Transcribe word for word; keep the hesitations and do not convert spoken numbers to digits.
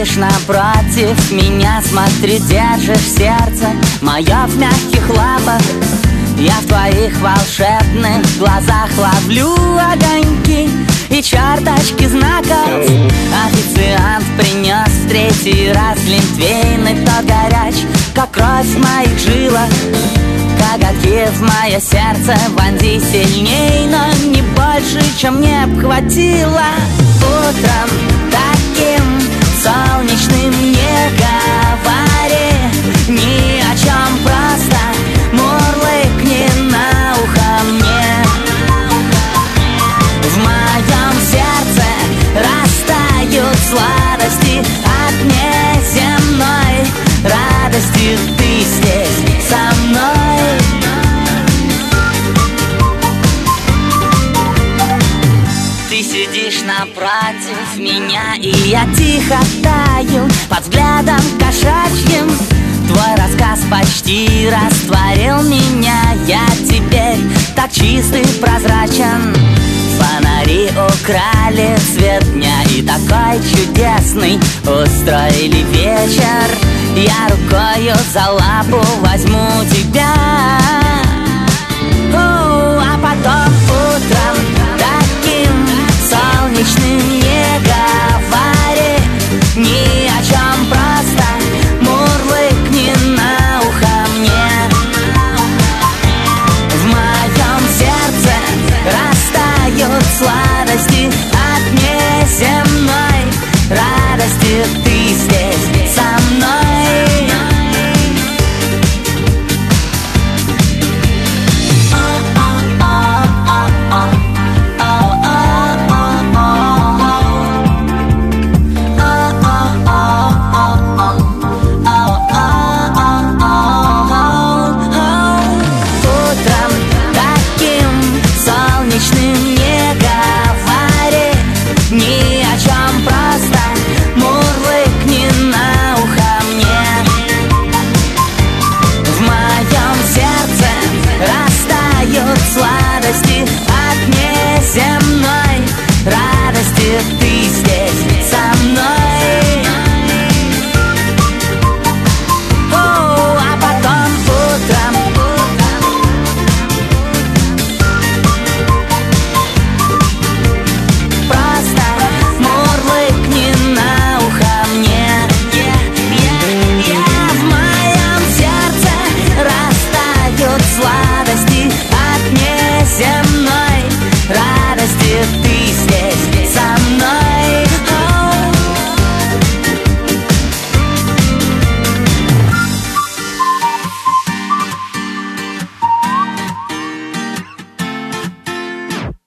сидишь напротив меня, смотри, держишь сердце мое в мягких лапах. Я в твоих волшебных глазах ловлю огоньки и черточки знаков. Официант принес в третий раз глинтвейн, и тот горяч, как кровь в моих жилах. Коготки в мое сердце вонзи сильней, но не больше, чем мне б хватило. Утром таким солнечным не говори ни о чем, просто мурлыкни на ухо мне. В моем сердце растают сладости от неземной радости. Ты здесь со мной. Ты сидишь напротив меня, и я тихо таю под взглядом кошачьим. Твой рассказ почти растворил меня. Я теперь так чист и прозрачен. Фонари украли цвет дня, и такой чудесный устроили вечер. Я рукою за лапу возьму тебя. О, а потом утром таким солнечным не говори ни